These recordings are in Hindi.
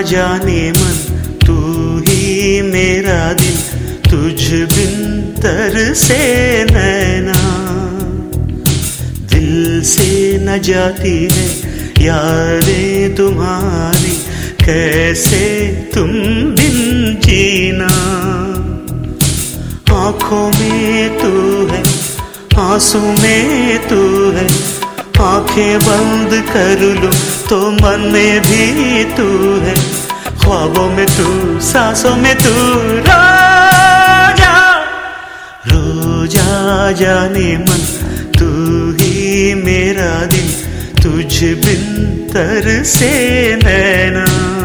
जाने मन तू ही मेरा दिल, तुझ बिन तरसे नैना। दिल से न जाती है यादें तुम्हारी, कैसे तुम बिन जीना। आँखों में तू है, आंसू में तू है, आंखें बंद कर लूं तो मन में भी तू है। ख्वाबों में तू, सांसों में तू, रोजा जाने मन तू ही मेरा दिल, तुझ बिन तरसे नैना।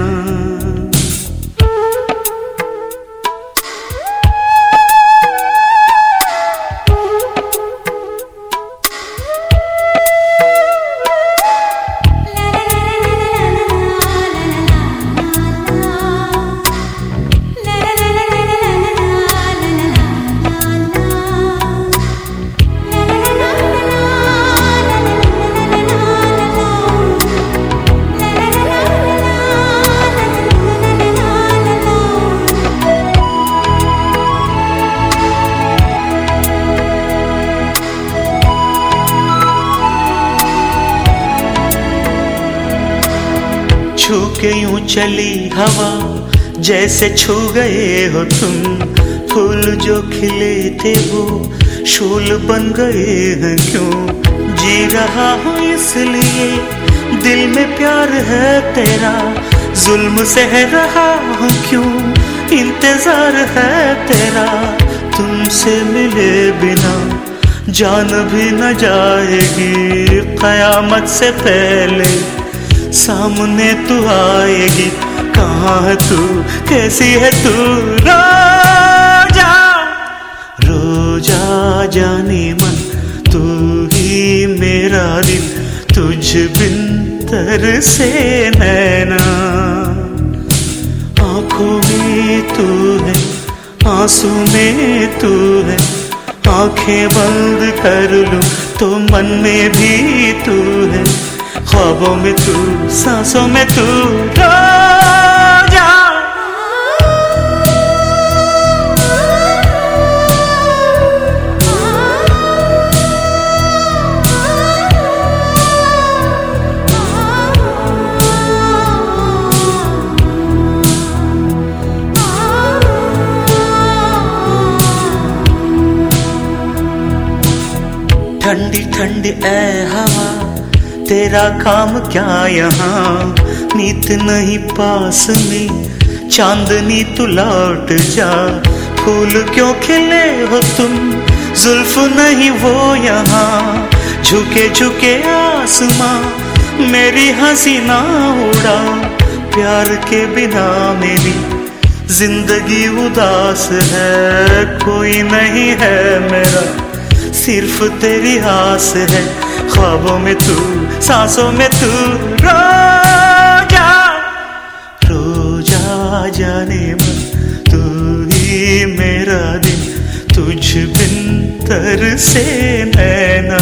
छू के यूं चली हवा, जैसे छू गए हो तुम। फूल जो खिले थे वो शूल बन गए हैं क्यों। जी रहा हूँ इसलिए दिल में प्यार है तेरा, जुल्म सह रहा हूँ क्यों, इंतजार है तेरा। तुमसे मिले बिना जान भी न जाएगी, कयामत से पहले सामने तू आएगी। कहाँ है तू, कैसी है तू, रोजा जाने मन तू ही मेरा दिल, तुझ बिन तरसे नैना। आँखों में तू है, आंसू में तू है, आंखें बंद कर लूं तो मन में भी तू है। ख्वाबों में तू, सांसों में तू, ठंडी ठंडी ऐ हवा, तेरा काम क्या यहाँ। नीत नहीं पास में, चांदनी तू लौट जा। फूल क्यों खिले हो तुम, जुल्फ नहीं वो यहाँ। झुके झुके आसमां मेरी हंसी ना उड़ा, प्यार के बिना मेरी जिंदगी उदास है। कोई नहीं है मेरा, सिर्फ तेरी आस है। ख्वाबों में तू, सांसों में तू, रोजा जाने मन तू ही मेरा दिल, तुझ बिन तरसे नैना।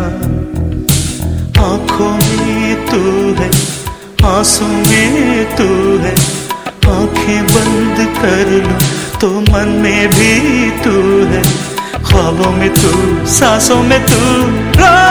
आँखों में तू है, आंसू में तू है, आंखें बंद कर लूं तो मन में भी तू है। ख्वाबों में तू, सांसों में तू,